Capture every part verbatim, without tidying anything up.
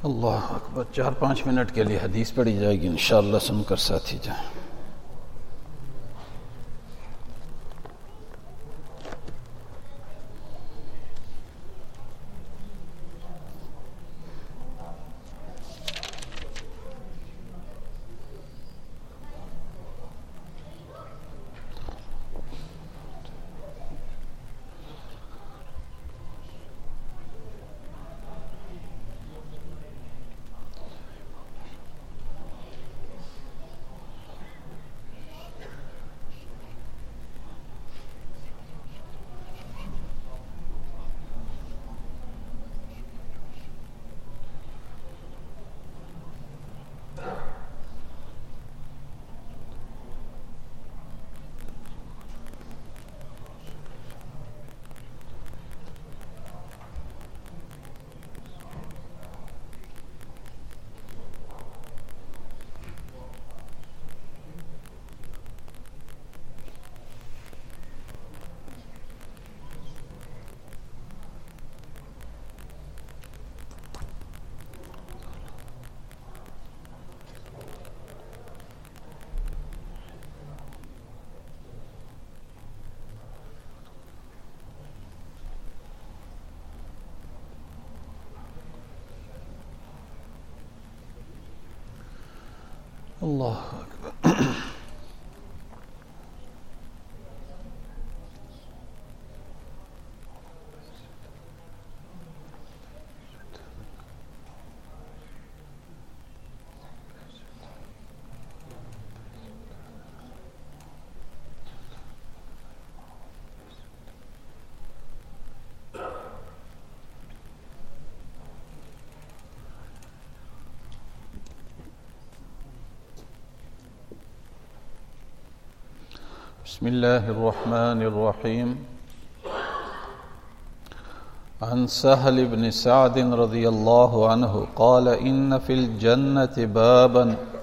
اللہ اکبر. چار پانچ منٹ کے لیے حدیث پڑھی جائے گی انشاءاللہ، سن کر ساتھی جائیں. اللہ اکبر. بسم الله الرحمن الرحيم. عن سهل بن سعد رضي الله عنه قال إن في الجنة بابا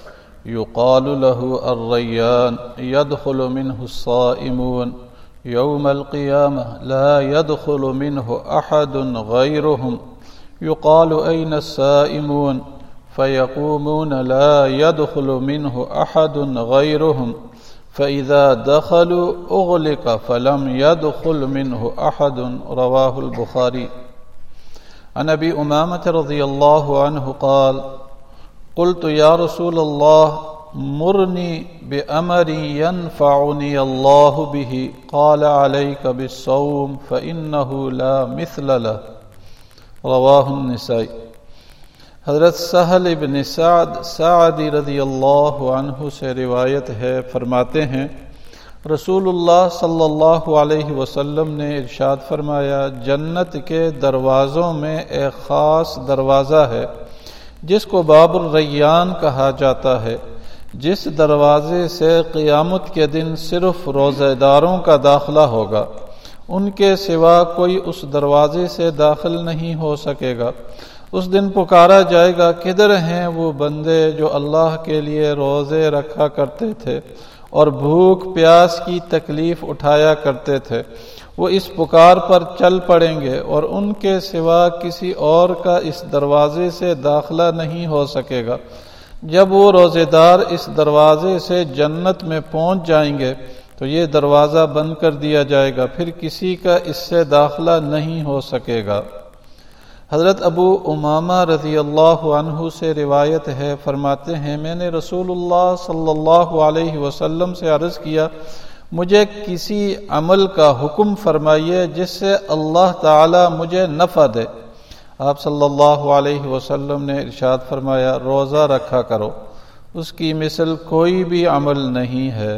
يقال له الريان يدخل منه الصائمون يوم القيامة لا يدخل منه أحد غيرهم يقال أين الصائمون فيقومون لا يدخل منه أحد غيرهم فإذا دخلوا أغلق فلم يدخل منه أحد. رواه البخاري. عن أبي أمامة رضي الله عنه قال قلت يا رسول الله مرني بأمر ينفعني الله به قال عليك بالصوم فإنه لا مثل له. رواه النسائی. حضرت سہل بن سعد سعدی رضی اللہ عنہ سے روایت ہے، فرماتے ہیں رسول اللہ صلی اللہ علیہ وسلم نے ارشاد فرمایا، جنت کے دروازوں میں ایک خاص دروازہ ہے جس کو باب الریان کہا جاتا ہے، جس دروازے سے قیامت کے دن صرف روزہ داروں کا داخلہ ہوگا، ان کے سوا کوئی اس دروازے سے داخل نہیں ہو سکے گا. اس دن پکارا جائے گا، کدھر ہیں وہ بندے جو اللہ کے لیے روزے رکھا کرتے تھے اور بھوک پیاس کی تکلیف اٹھایا کرتے تھے؟ وہ اس پکار پر چل پڑیں گے اور ان کے سوا کسی اور کا اس دروازے سے داخلہ نہیں ہو سکے گا. جب وہ روزے دار اس دروازے سے جنت میں پہنچ جائیں گے تو یہ دروازہ بند کر دیا جائے گا، پھر کسی کا اس سے داخلہ نہیں ہو سکے گا. حضرت ابو امامہ رضی اللہ عنہ سے روایت ہے، فرماتے ہیں میں نے رسول اللہ صلی اللہ علیہ وسلم سے عرض کیا، مجھے کسی عمل کا حکم فرمائیے جس سے اللہ تعالی مجھے نفع دے. آپ صلی اللہ علیہ وسلم نے ارشاد فرمایا، روزہ رکھا کرو، اس کی مثل کوئی بھی عمل نہیں ہے.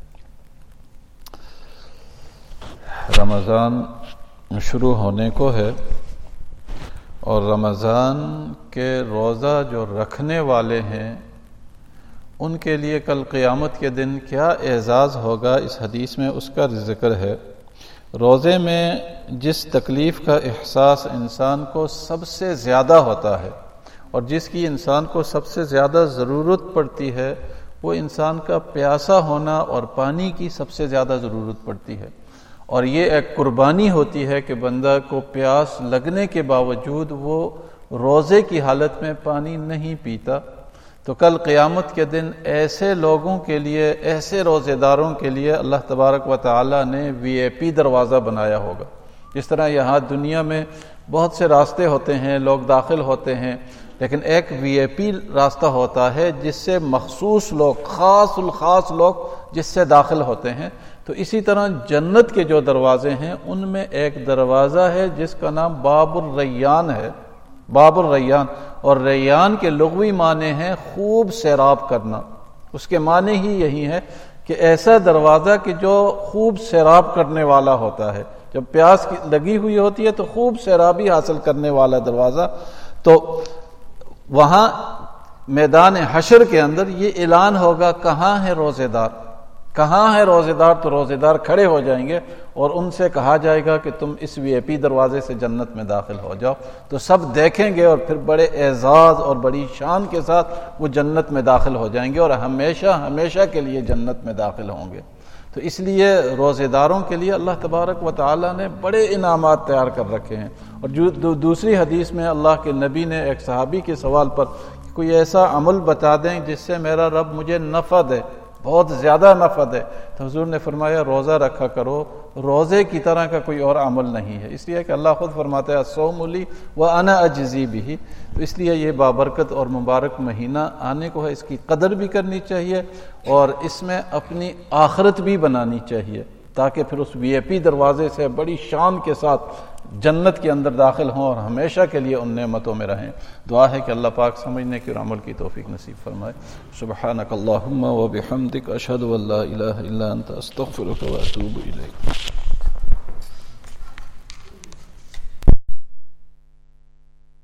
رمضان شروع ہونے کو ہے اور رمضان کے روزہ جو رکھنے والے ہیں ان کے لیے کل قیامت کے دن کیا اعزاز ہوگا، اس حدیث میں اس کا ذکر ہے. روزے میں جس تکلیف کا احساس انسان کو سب سے زیادہ ہوتا ہے اور جس کی انسان کو سب سے زیادہ ضرورت پڑتی ہے، وہ انسان کا پیاسا ہونا اور پانی کی سب سے زیادہ ضرورت پڑتی ہے. اور یہ ایک قربانی ہوتی ہے کہ بندہ کو پیاس لگنے کے باوجود وہ روزے کی حالت میں پانی نہیں پیتا تو کل قیامت کے دن ایسے لوگوں کے لیے، ایسے روزے داروں کے لیے اللہ تبارک و تعالیٰ نے وی آئی پی دروازہ بنایا ہوگا۔ جس طرح یہاں دنیا میں بہت سے راستے ہوتے ہیں، لوگ داخل ہوتے ہیں، لیکن ایک وی آئی پی راستہ ہوتا ہے جس سے مخصوص لوگ، خاص الخاص لوگ جس سے داخل ہوتے ہیں۔ تو اسی طرح جنت کے جو دروازے ہیں ان میں ایک دروازہ ہے جس کا نام باب الریان ہے، باب الریان، اور ریان کے لغوی معنی ہیں خوب سیراب کرنا۔ اس کے معنی ہی یہی ہے کہ ایسا دروازہ کہ جو خوب سیراب کرنے والا ہوتا ہے، جب پیاس لگی ہوئی ہوتی ہے تو خوب سیرابی حاصل کرنے والا دروازہ۔ تو وہاں میدان حشر کے اندر یہ اعلان ہوگا کہاں ہے روزے دار، کہاں ہے روزے دار، تو روزے دار کھڑے ہو جائیں گے اور ان سے کہا جائے گا کہ تم اس وی آئی پی دروازے سے جنت میں داخل ہو جاؤ۔ تو سب دیکھیں گے اور پھر بڑے اعزاز اور بڑی شان کے ساتھ وہ جنت میں داخل ہو جائیں گے اور ہمیشہ ہمیشہ کے لیے جنت میں داخل ہوں گے۔ تو اس لیے روزے داروں کے لیے اللہ تبارک و تعالیٰ نے بڑے انعامات تیار کر رکھے ہیں۔ اور جو دوسری حدیث میں اللہ کے نبی نے ایک صحابی کے سوال پر کوئی ایسا عمل بتا دیں جس سے میرا رب مجھے نفع دے، بہت زیادہ نفع دے، تو حضور نے فرمایا روزہ رکھا کرو، روزے کی طرح کا کوئی اور عمل نہیں ہے۔ اس لیے کہ اللہ خود فرماتا ہے الصوم لی وانا اجزی بہ، تو اس لیے یہ بابرکت اور مبارک مہینہ آنے کو ہے، اس کی قدر بھی کرنی چاہیے اور اس میں اپنی آخرت بھی بنانی چاہیے تاکہ پھر اس وی آئی پی دروازے سے بڑی شان کے ساتھ جنت کے اندر داخل ہوں اور ہمیشہ کے لیے ان نعمتوں میں رہیں۔ دعا ہے کہ اللہ پاک سمجھنے کی اور عمل کی توفیق نصیب فرمائے۔ سبحانک اللہم و بحمدک، اشہد ان لا الہ الا انت، استغفرک و اتوب الیک۔